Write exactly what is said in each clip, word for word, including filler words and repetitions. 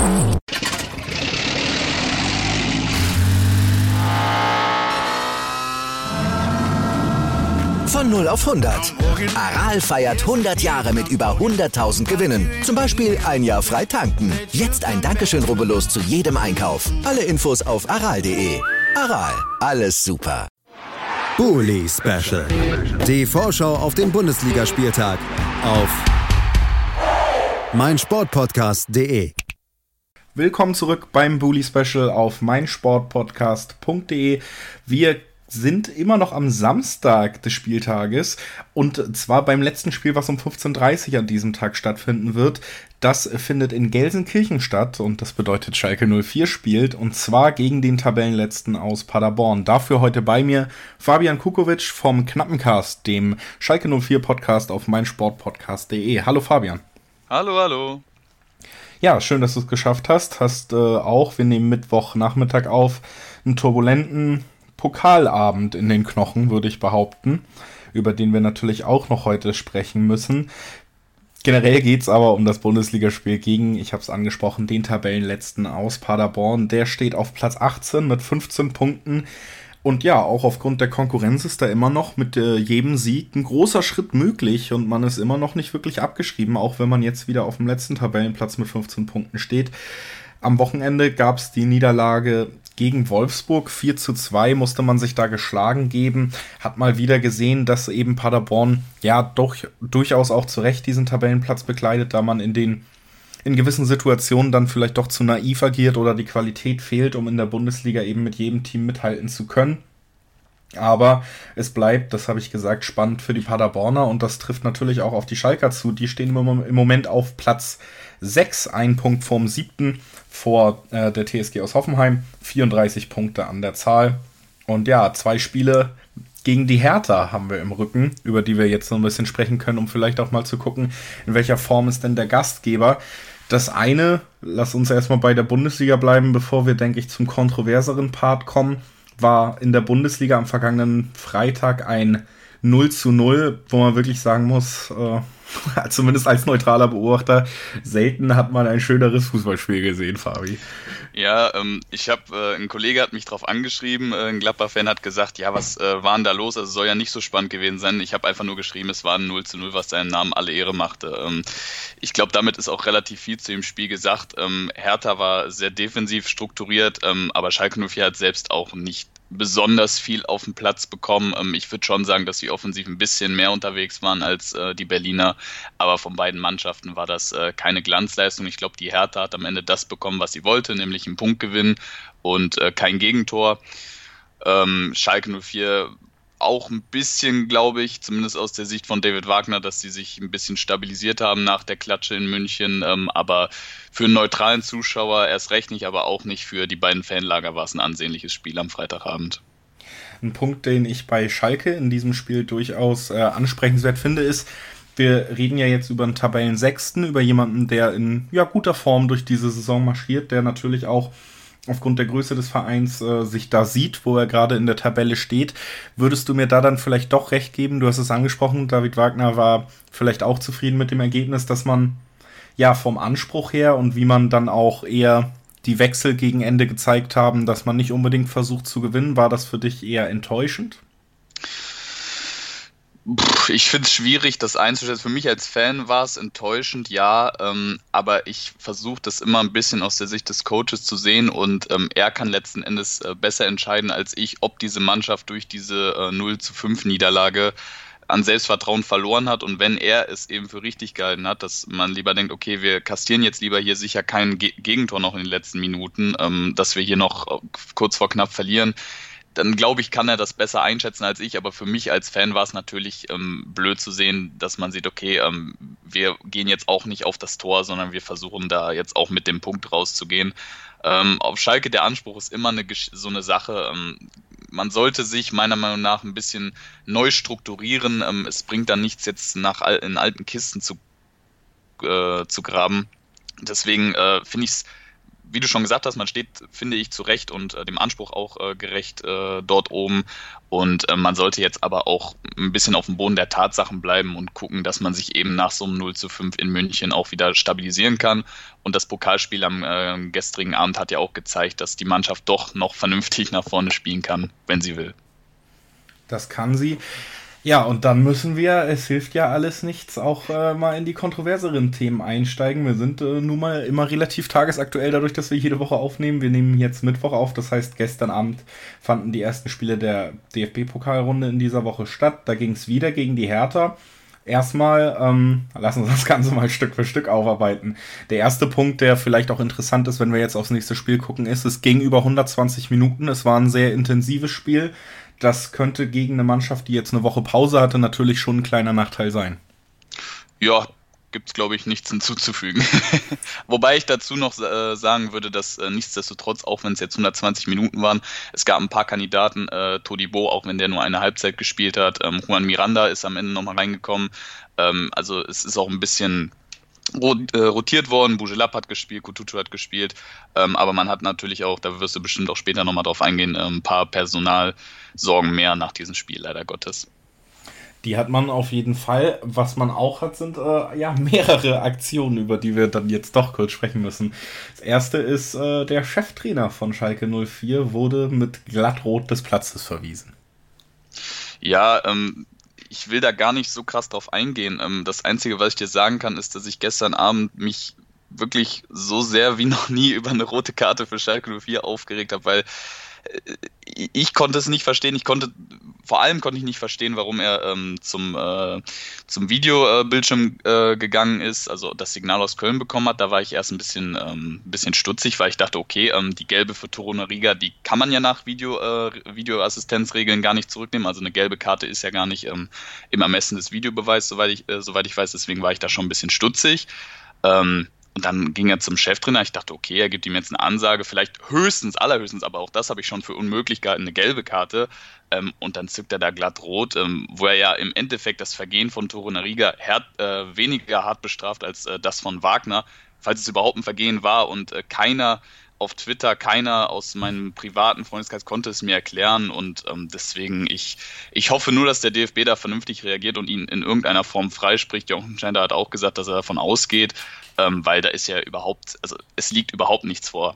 Von null auf hundert. Aral feiert hundert Jahre mit über hunderttausend Gewinnen. Zum Beispiel ein Jahr frei tanken. Jetzt ein Dankeschön, rubbellos zu jedem Einkauf. Alle Infos auf aral punkt de. Aral, alles super. Bully Special. Die Vorschau auf den Bundesligaspieltag auf meinsportpodcast punkt de. Willkommen zurück beim Bully Special auf meinsportpodcast punkt de. Wir sind immer noch am Samstag des Spieltages und zwar beim letzten Spiel, was um fünfzehn Uhr dreißig an diesem Tag stattfinden wird. Das findet in Gelsenkirchen statt und das bedeutet Schalke null vier spielt und zwar gegen den Tabellenletzten aus Paderborn. Dafür heute bei mir Fabian Kukovic vom Knappencast, dem Schalke null vier Podcast auf meinsportpodcast punkt de. Hallo Fabian. Hallo, hallo. Ja, schön, dass du es geschafft hast. Hast äh, auch, wir nehmen Mittwochnachmittag auf, einen turbulenten Pokalabend in den Knochen, würde ich behaupten, über den wir natürlich auch noch heute sprechen müssen. Generell geht es aber um das Bundesligaspiel gegen, ich habe es angesprochen, den Tabellenletzten aus Paderborn. Der steht auf Platz achtzehn mit fünfzehn Punkten. Und ja, auch aufgrund der Konkurrenz ist da immer noch mit äh, jedem Sieg ein großer Schritt möglich und man ist immer noch nicht wirklich abgeschrieben, auch wenn man jetzt wieder auf dem letzten Tabellenplatz mit fünfzehn Punkten steht. Am Wochenende gab es die Niederlage gegen Wolfsburg, vier zu zwei musste man sich da geschlagen geben, hat mal wieder gesehen, dass eben Paderborn ja doch durchaus auch zu Recht diesen Tabellenplatz bekleidet, da man in den in gewissen Situationen dann vielleicht doch zu naiv agiert oder die Qualität fehlt, um in der Bundesliga eben mit jedem Team mithalten zu können. Aber es bleibt, das habe ich gesagt, spannend für die Paderborner und das trifft natürlich auch auf die Schalker zu. Die stehen im Moment auf Platz sechs, ein Punkt vorm siebten, vor äh, der T S G aus Hoffenheim, vierunddreißig Punkte an der Zahl. Und ja, zwei Spiele gegen die Hertha haben wir im Rücken, über die wir jetzt so ein bisschen sprechen können, um vielleicht auch mal zu gucken, in welcher Form ist denn der Gastgeber. Das eine, lass uns erstmal bei der Bundesliga bleiben, bevor wir, denke ich, zum kontroverseren Part kommen, war in der Bundesliga am vergangenen Freitag ein null zu null, wo man wirklich sagen muss, äh, zumindest als neutraler Beobachter, selten hat man ein schöneres Fußballspiel gesehen, Fabi. Ja, ähm, ich habe, äh, ein Kollege hat mich drauf angeschrieben, äh, ein Gladbach-Fan hat gesagt, ja, was äh, war denn da los? Also soll ja nicht so spannend gewesen sein. Ich habe einfach nur geschrieben, es war ein null zu null, was seinem Namen alle Ehre machte. Ähm, ich glaube, damit ist auch relativ viel zu dem Spiel gesagt. Ähm, Hertha war sehr defensiv strukturiert, ähm, aber Schalke null vier hat selbst auch nicht besonders viel auf den Platz bekommen. Ähm, ich würde schon sagen, dass sie offensiv ein bisschen mehr unterwegs waren als äh, die Berliner, aber von beiden Mannschaften war das äh, keine Glanzleistung. Ich glaube, die Hertha hat am Ende das bekommen, was sie wollte, nämlich einen Punktgewinn und äh, kein Gegentor. Ähm, Schalke null vier auch ein bisschen, glaube ich, zumindest aus der Sicht von David Wagner, dass sie sich ein bisschen stabilisiert haben nach der Klatsche in München, ähm, aber für einen neutralen Zuschauer erst recht nicht, aber auch nicht für die beiden Fanlager war es ein ansehnliches Spiel am Freitagabend. Ein Punkt, den ich bei Schalke in diesem Spiel durchaus äh, ansprechenswert finde, ist, wir reden ja jetzt über einen Tabellensechsten, über jemanden, der in ja, guter Form durch diese Saison marschiert, der natürlich auch aufgrund der Größe des Vereins äh, sich da sieht, wo er gerade in der Tabelle steht. Würdest du mir da dann vielleicht doch recht geben? Du hast es angesprochen, David Wagner war vielleicht auch zufrieden mit dem Ergebnis, dass man ja vom Anspruch her und wie man dann auch eher die Wechsel gegen Ende gezeigt haben, dass man nicht unbedingt versucht zu gewinnen. War das für dich eher enttäuschend? Ich finde es schwierig, das einzuschätzen. Für mich als Fan war es enttäuschend, ja, ähm, aber ich versuche das immer ein bisschen aus der Sicht des Coaches zu sehen und ähm, er kann letzten Endes äh, besser entscheiden als ich, ob diese Mannschaft durch diese äh, null zu fünf Niederlage an Selbstvertrauen verloren hat und wenn er es eben für richtig gehalten hat, dass man lieber denkt, okay, wir kastieren jetzt lieber hier sicher kein Ge- Gegentor noch in den letzten Minuten, ähm, dass wir hier noch äh, kurz vor knapp verlieren, dann glaube ich, kann er das besser einschätzen als ich, aber für mich als Fan war es natürlich ähm, blöd zu sehen, dass man sieht, okay, ähm, wir gehen jetzt auch nicht auf das Tor, sondern wir versuchen da jetzt auch mit dem Punkt rauszugehen. Ähm, auf Schalke, der Anspruch ist immer eine, so eine Sache, ähm, man sollte sich meiner Meinung nach ein bisschen neu strukturieren, ähm, es bringt dann nichts jetzt nach in alten Kisten zu, äh, zu graben, deswegen äh, finde ich es wie du schon gesagt hast, man steht, finde ich, zu Recht und äh, dem Anspruch auch äh, gerecht äh, dort oben. Und äh, man sollte jetzt aber auch ein bisschen auf dem Boden der Tatsachen bleiben und gucken, dass man sich eben nach so einem null zu fünf in München auch wieder stabilisieren kann. Und das Pokalspiel am äh, gestrigen Abend hat ja auch gezeigt, dass die Mannschaft doch noch vernünftig nach vorne spielen kann, wenn sie will. Das kann sie. Ja, und dann müssen wir, es hilft ja alles nichts, auch äh, mal in die kontroverseren Themen einsteigen. Wir sind äh, nun mal immer relativ tagesaktuell, dadurch, dass wir jede Woche aufnehmen. Wir nehmen jetzt Mittwoch auf, das heißt, gestern Abend fanden die ersten Spiele der D F B-Pokalrunde in dieser Woche statt. Da ging es wieder gegen die Hertha. Erstmal, ähm, lassen wir das Ganze mal Stück für Stück aufarbeiten. Der erste Punkt, der vielleicht auch interessant ist, wenn wir jetzt aufs nächste Spiel gucken, ist, es ging über hundertzwanzig Minuten. Es war ein sehr intensives Spiel. Das könnte gegen eine Mannschaft, die jetzt eine Woche Pause hatte, natürlich schon ein kleiner Nachteil sein. Ja, gibt es, glaube ich, nichts hinzuzufügen. Wobei ich dazu noch äh, sagen würde, dass äh, nichtsdestotrotz, auch wenn es jetzt hundertzwanzig Minuten waren, es gab ein paar Kandidaten, äh, Todibo, auch wenn der nur eine Halbzeit gespielt hat, ähm, Juan Miranda ist am Ende nochmal reingekommen. Ähm, also es ist auch ein bisschen rotiert worden, Bujelab hat gespielt, Kutucu hat gespielt, ähm, aber man hat natürlich auch, da wirst du bestimmt auch später nochmal drauf eingehen, äh, ein paar Personalsorgen mehr nach diesem Spiel, leider Gottes. Die hat man auf jeden Fall. Was man auch hat, sind äh, ja mehrere Aktionen, über die wir dann jetzt doch kurz sprechen müssen. Das erste ist, äh, der Cheftrainer von Schalke null vier wurde mit Glattrot des Platzes verwiesen. Ja, ähm, ich will da gar nicht so krass drauf eingehen. Das Einzige, was ich dir sagen kann, ist, dass ich gestern Abend mich wirklich so sehr wie noch nie über eine rote Karte für Schalke null vier aufgeregt habe, weil ich konnte es nicht verstehen. Ich konnte, vor allem konnte ich nicht verstehen, warum er ähm, zum, äh, zum Videobildschirm äh, gegangen ist, also das Signal aus Köln bekommen hat. Da war ich erst ein bisschen, ähm, bisschen stutzig, weil ich dachte, okay, ähm, die gelbe für Torunariga, die kann man ja nach Video, äh, Videoassistenzregeln gar nicht zurücknehmen. Also eine gelbe Karte ist ja gar nicht ähm, im Ermessen des Videobeweises, soweit ich, äh, soweit ich weiß. Deswegen war ich da schon ein bisschen stutzig. Ähm, Und dann ging er zum Cheftrainer. Ich dachte, okay, er gibt ihm jetzt eine Ansage, vielleicht höchstens, allerhöchstens, aber auch das habe ich schon für unmöglich gehalten, eine gelbe Karte. Ähm, und dann zückt er da glatt rot, ähm, wo er ja im Endeffekt das Vergehen von Torunariga hart, äh, weniger hart bestraft als äh, das von Wagner, falls es überhaupt ein Vergehen war. Und äh, keiner auf Twitter, keiner aus meinem privaten Freundeskreis konnte es mir erklären. Und ähm, deswegen, ich, ich hoffe nur, dass der D F B da vernünftig reagiert und ihn in irgendeiner Form freispricht. Jochen Schneider hat auch gesagt, dass er davon ausgeht, ähm, weil da ist ja überhaupt, also es liegt überhaupt nichts vor.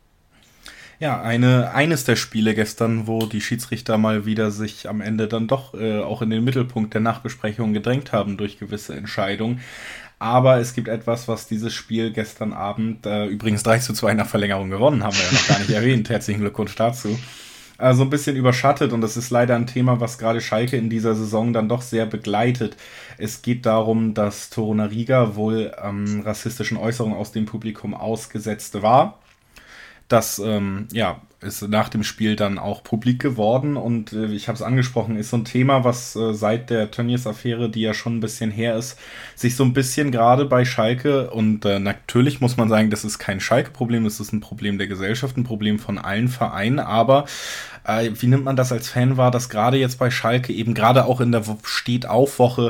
Ja, eine, eines der Spiele gestern, wo die Schiedsrichter mal wieder sich am Ende dann doch äh, auch in den Mittelpunkt der Nachbesprechung gedrängt haben durch gewisse Entscheidungen. Aber es gibt etwas, was dieses Spiel gestern Abend, äh, übrigens drei zu zwei nach Verlängerung gewonnen, haben wir ja noch gar nicht erwähnt. Herzlichen Glückwunsch dazu. Also ein bisschen überschattet, und das ist leider ein Thema, was gerade Schalke in dieser Saison dann doch sehr begleitet. Es geht darum, dass Torunariga wohl ähm, rassistischen Äußerungen aus dem Publikum ausgesetzt war. Das ähm, ja, ist nach dem Spiel dann auch publik geworden, und äh, ich habe es angesprochen, ist so ein Thema, was äh, seit der Tönnies-Affäre, die ja schon ein bisschen her ist, sich so ein bisschen gerade bei Schalke, und äh, natürlich muss man sagen, das ist kein Schalke-Problem, das ist ein Problem der Gesellschaft, ein Problem von allen Vereinen, aber äh, wie nimmt man das als Fan wahr, dass gerade jetzt bei Schalke eben gerade auch in der Steht-auf-Woche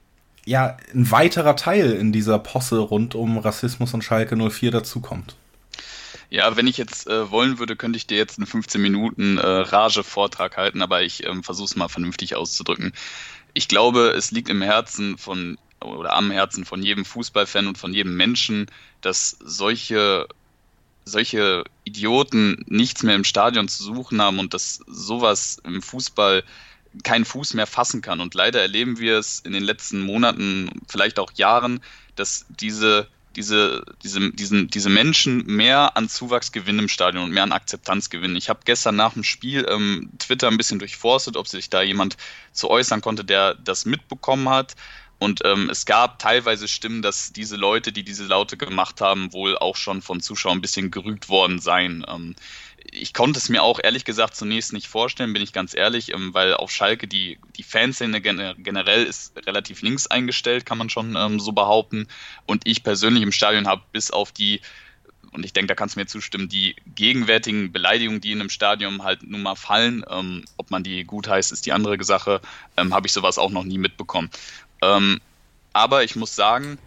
ja ein weiterer Teil in dieser Posse rund um Rassismus und Schalke null vier dazukommt? Ja, wenn ich jetzt äh, wollen würde, könnte ich dir jetzt einen fünfzehn Minuten äh, Rage-Vortrag halten, aber ich ähm, versuche es mal vernünftig auszudrücken. Ich glaube, es liegt im Herzen von, oder am Herzen von jedem Fußballfan und von jedem Menschen, dass solche, solche Idioten nichts mehr im Stadion zu suchen haben und dass sowas im Fußball keinen Fuß mehr fassen kann. Und leider erleben wir es in den letzten Monaten, vielleicht auch Jahren, dass diese Diese, diese, diesen, diese Menschen mehr an Zuwachs gewinnen im Stadion und mehr an Akzeptanz gewinnen. Ich habe gestern nach dem Spiel ähm, Twitter ein bisschen durchforstet, ob sich da jemand zu äußern konnte, der das mitbekommen hat. Und ähm, es gab teilweise Stimmen, dass diese Leute, die diese Laute gemacht haben, wohl auch schon von Zuschauern ein bisschen gerügt worden seien. Ähm, ich konnte es mir auch ehrlich gesagt zunächst nicht vorstellen, bin ich ganz ehrlich, ähm, weil auf Schalke die, die Fanszene gen- generell ist relativ links eingestellt, kann man schon ähm, so behaupten. Und ich persönlich im Stadion habe bis auf die, und ich denke, da kannst du mir zustimmen, die gegenwärtigen Beleidigungen, die in einem Stadion halt nun mal fallen, ähm, ob man die gut heißt, ist die andere Sache, ähm, habe ich sowas auch noch nie mitbekommen. Ähm, aber ich muss sagen,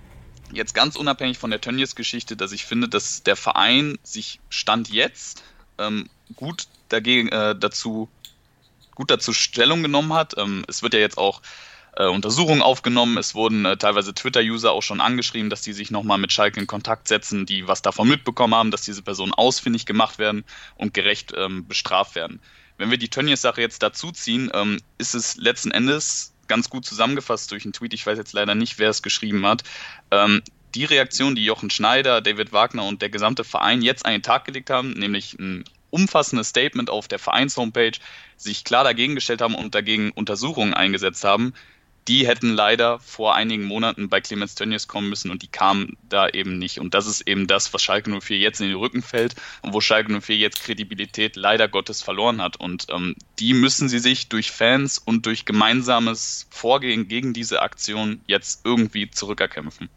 jetzt ganz unabhängig von der Tönnies-Geschichte, dass ich finde, dass der Verein sich Stand jetzt ähm, gut dagegen äh, dazu gut dazu Stellung genommen hat. Ähm, es wird ja jetzt auch äh, Untersuchungen aufgenommen. Es wurden äh, teilweise Twitter-User auch schon angeschrieben, dass die sich nochmal mit Schalke in Kontakt setzen, die was davon mitbekommen haben, dass diese Personen ausfindig gemacht werden und gerecht ähm, bestraft werden. Wenn wir die Tönnies-Sache jetzt dazu ziehen, ähm, ist es letzten Endes ganz gut zusammengefasst durch einen Tweet, ich weiß jetzt leider nicht, wer es geschrieben hat, ähm, die Reaktion, die Jochen Schneider, David Wagner und der gesamte Verein jetzt an den Tag gelegt haben, nämlich ein umfassendes Statement auf der Vereins-Homepage, sich klar dagegen gestellt haben und dagegen Untersuchungen eingesetzt haben, die hätten leider vor einigen Monaten bei Clemens Tönnies kommen müssen und die kamen da eben nicht. Und das ist eben das, was Schalke null vier jetzt in den Rücken fällt und wo Schalke null vier jetzt Kredibilität leider Gottes verloren hat. Und ähm, die müssen sie sich durch Fans und durch gemeinsames Vorgehen gegen diese Aktion jetzt irgendwie zurückerkämpfen.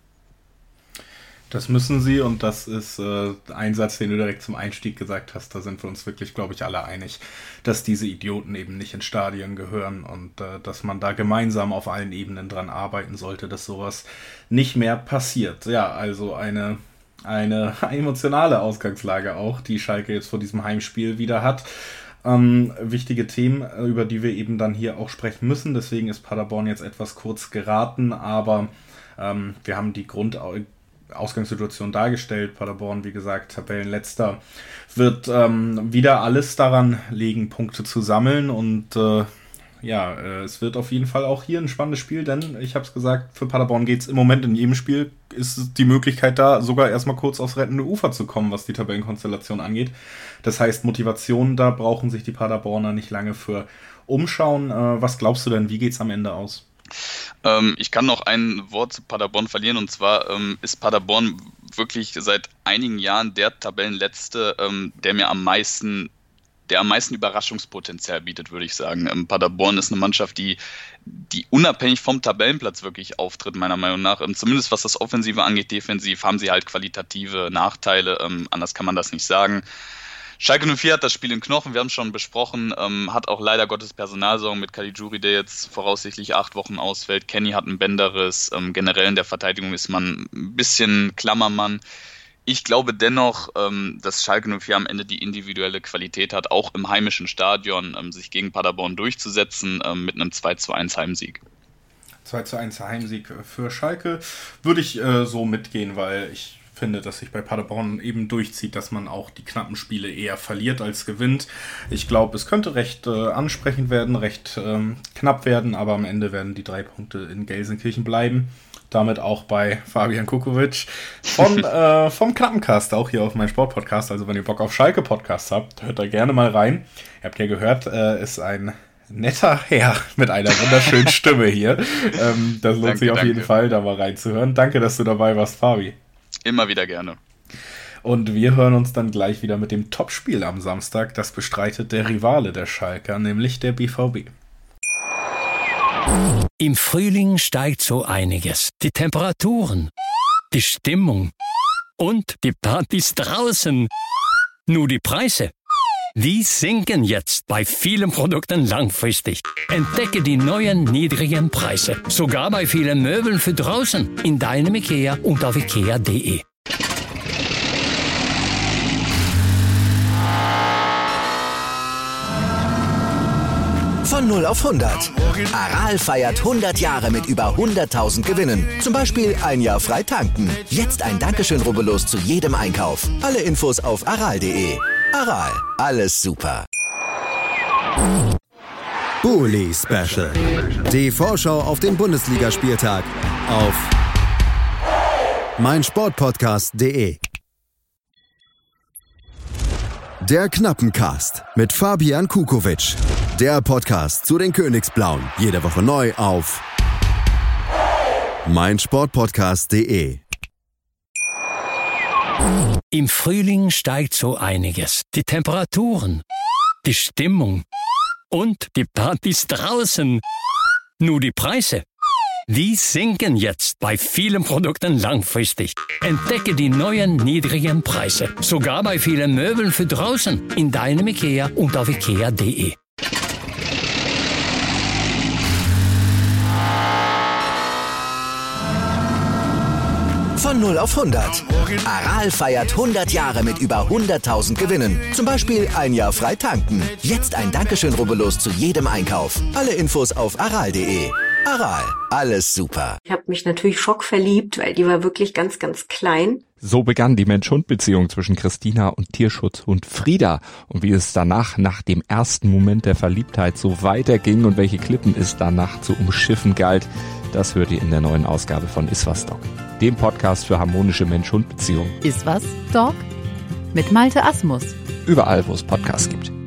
Das müssen sie und das ist äh, ein Satz, den du direkt zum Einstieg gesagt hast. Da sind wir uns wirklich, glaube ich, alle einig, dass diese Idioten eben nicht in Stadien gehören und äh, dass man da gemeinsam auf allen Ebenen dran arbeiten sollte, dass sowas nicht mehr passiert. Ja, also eine, eine emotionale Ausgangslage auch, die Schalke jetzt vor diesem Heimspiel wieder hat. Ähm, wichtige Themen, über die wir eben dann hier auch sprechen müssen. Deswegen ist Paderborn jetzt etwas kurz geraten, aber ähm, wir haben die Grund Ausgangssituation dargestellt. Paderborn, wie gesagt, Tabellenletzter, wird ähm, wieder alles daran legen, Punkte zu sammeln und äh, ja, äh, es wird auf jeden Fall auch hier ein spannendes Spiel, denn ich habe es gesagt, für Paderborn geht es im Moment in jedem Spiel, ist die Möglichkeit da, sogar erstmal kurz aufs rettende Ufer zu kommen, was die Tabellenkonstellation angeht. Das heißt, Motivation, da brauchen sich die Paderborner nicht lange für umschauen. Äh, was glaubst du denn, wie geht's am Ende aus? Ähm, ich kann noch ein Wort zu Paderborn verlieren und zwar ähm, ist Paderborn wirklich seit einigen Jahren der Tabellenletzte, ähm, der mir am meisten, der am meisten Überraschungspotenzial bietet, würde ich sagen. Ähm, Paderborn ist eine Mannschaft, die, die unabhängig vom Tabellenplatz wirklich auftritt, meiner Meinung nach. Ähm, zumindest was das Offensive angeht, defensiv haben sie halt qualitative Nachteile, ähm, anders kann man das nicht sagen. Schalke null vier hat das Spiel im Knochen, wir haben es schon besprochen, ähm, hat auch leider Gottes Personalsorgen mit Caligiuri, der jetzt voraussichtlich acht Wochen ausfällt. Kenny hat einen Bänderriss, ähm, generell in der Verteidigung ist man ein bisschen Klammermann. Ich glaube dennoch, ähm, dass Schalke null vier am Ende die individuelle Qualität hat, auch im heimischen Stadion ähm, sich gegen Paderborn durchzusetzen ähm, mit einem zwei zu eins Heimsieg. zwei zu eins Heimsieg für Schalke würde ich äh, so mitgehen, weil ich finde, dass sich bei Paderborn eben durchzieht, dass man auch die knappen Spiele eher verliert als gewinnt. Ich glaube, es könnte recht äh, ansprechend werden, recht ähm, knapp werden, aber am Ende werden die drei Punkte in Gelsenkirchen bleiben. Damit auch bei Fabian Kukovic von, äh, vom Knappencast, auch hier auf meinem Sportpodcast. Also wenn ihr Bock auf Schalke-Podcasts habt, hört da gerne mal rein. Ihr habt ja gehört, äh, ist ein netter Herr mit einer wunderschönen Stimme hier. Ähm, das lohnt danke, sich auf danke. jeden Fall, da mal reinzuhören. Danke, dass du dabei warst, Fabi. Immer wieder gerne. Und wir hören uns dann gleich wieder mit dem Topspiel am Samstag. Das bestreitet der Rivale der Schalker, nämlich der B V B. Im Frühling steigt so einiges. Die Temperaturen, die Stimmung und die Partys draußen. Nur die Preise, die sinken jetzt bei vielen Produkten langfristig. Entdecke die neuen niedrigen Preise, sogar bei vielen Möbeln für draußen, in deinem IKEA und auf ikea punkt de. Von null auf hundert. Aral feiert hundert Jahre mit über hunderttausend Gewinnen. Zum Beispiel ein Jahr frei tanken. Jetzt ein Dankeschön, rubbellos zu jedem Einkauf. Alle Infos auf aral punkt de. Aral, alles super. Bully Special. Die Vorschau auf den Bundesligaspieltag auf meinsportpodcast punkt de. Der Knappencast mit Fabian Kukovic. Der Podcast zu den Königsblauen. Jede Woche neu auf meinsportpodcast punkt de. Im Frühling steigt so einiges. Die Temperaturen, die Stimmung und die Partys draußen. Nur die Preise, die sinken jetzt bei vielen Produkten langfristig. Entdecke die neuen niedrigen Preise, sogar bei vielen Möbeln für draußen, in deinem IKEA und auf ikea punkt de. Von Von null auf hundert. Aral feiert hundert Jahre mit über hunderttausend Gewinnen. Zum Beispiel ein Jahr frei tanken. Jetzt ein Dankeschön, rubbellos zu jedem Einkauf. Alle Infos auf aral punkt de. Aral, alles super. Ich habe mich natürlich schockverliebt, weil die war wirklich ganz, ganz klein. So begann die Mensch-Hund-Beziehung zwischen Christina und Tierschutzhund Frieda. Und wie es danach, nach dem ersten Moment der Verliebtheit, so weiterging und welche Klippen es danach zu umschiffen galt, das hört ihr in der neuen Ausgabe von Iswas Dog, dem Podcast für harmonische Mensch-Hund-Beziehungen. Iswas Dog mit Malte Asmus. Überall, wo es Podcasts gibt.